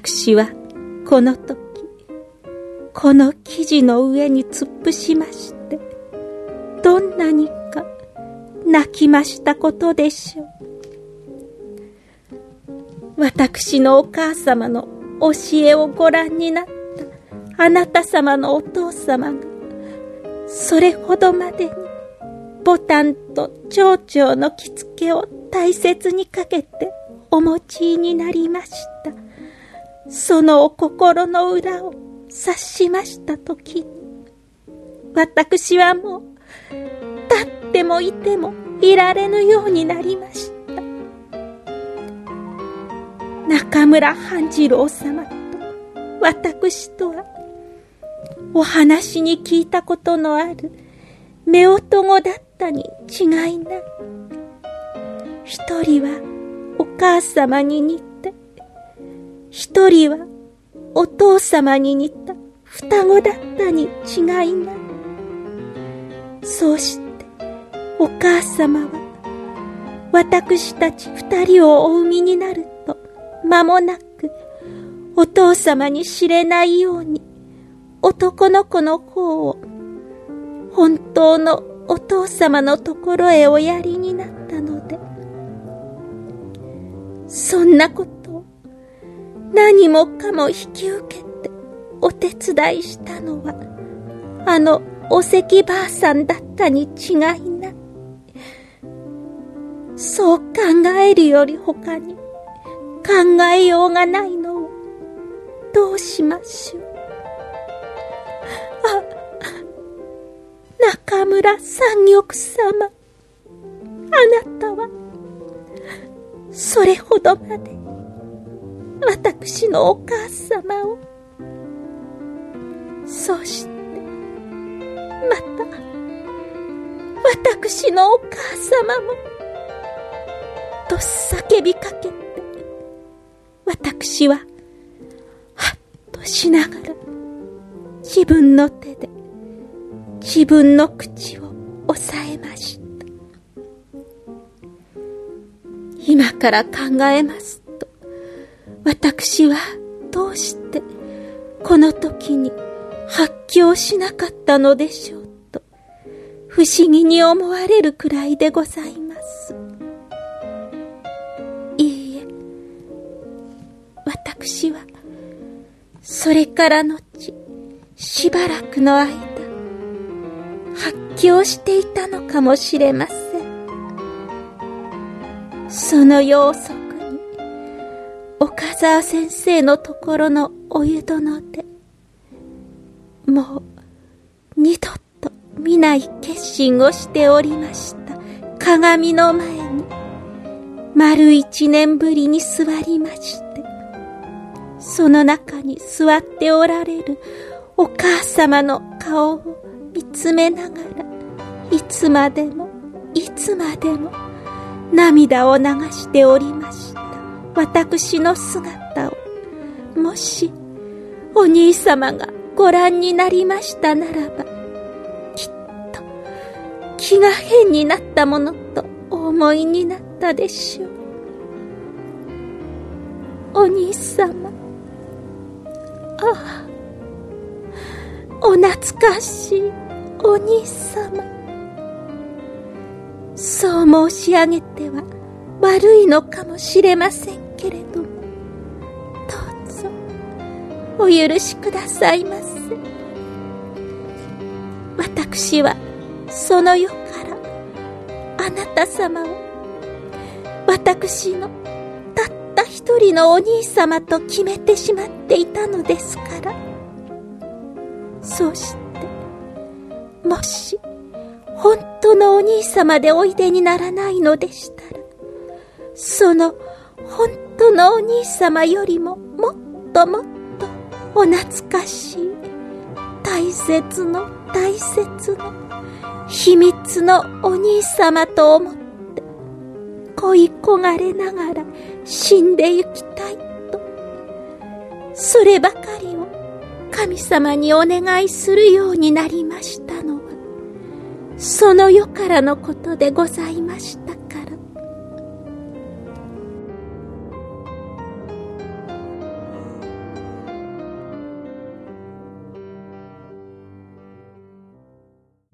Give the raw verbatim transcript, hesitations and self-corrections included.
私はこの時この生地の上に突っ伏しまして、どんなにか泣きましたことでしょう。私のお母様の教えをご覧になったあなた様のお父様が、それほどまでにボタンと蝶々の着付けを大切にかけてお持ちになりました。そのお心の裏を察しましたときに、私はもう立ってもいてもいられぬようになりました。中村半次郎様と私とはお話に聞いたことのある夫婦だったに違いない。一人はお母様に似て、一人はお父様に似た双子だったに違いない。そうしてお母様は私たち二人をお産みになると間もなく、お父様に知れないように男の子の方を本当のお父様のところへおやりになったので、そんなことを何もかも引き受けてお手伝いしたのはあのお関ばあさんだったに違いない。そう考えるより他に考えようがないのをどうしましょう。あ、中村三玉様、あなたはそれほどまで私のお母様を、そしてまた私のお母様もと叫びかけて、私ははっとしながら自分の手で自分の口を押さえました。今から考えますと、私はどうしてこの時に発狂しなかったのでしょうと不思議に思われるくらいでございます。いいえ、私はそれから後しばらくの間発狂していたのかもしれません。その夜遅くに岡沢先生のところのお湯殿で、もう二度と見ない決心をしておりました鏡の前に丸一年ぶりに座りまして、その中に座っておられるお母様の顔を見つめながら、いつまでもいつまでも涙を流しておりました私の姿を、もしお兄様がご覧になりましたならば、きっと気が変になったものとお思いになったでしょう。お兄様、ああ、お懐かしいお兄様。そう申し上げては悪いのかもしれませんけれども、どうぞお許しくださいませ。私はその夜からあなた様を私のたった一人のお兄様と決めてしまっていたのですから。そうしてもし本当のお兄様でおいでにならないのでしたら、その本当のお兄様よりももっともっとお懐かしい大切の大切の秘密のお兄様と思って恋焦がれながら死んでゆきたいと、そればかりを神様にお願いするようになりましたのは、その世からのことでございました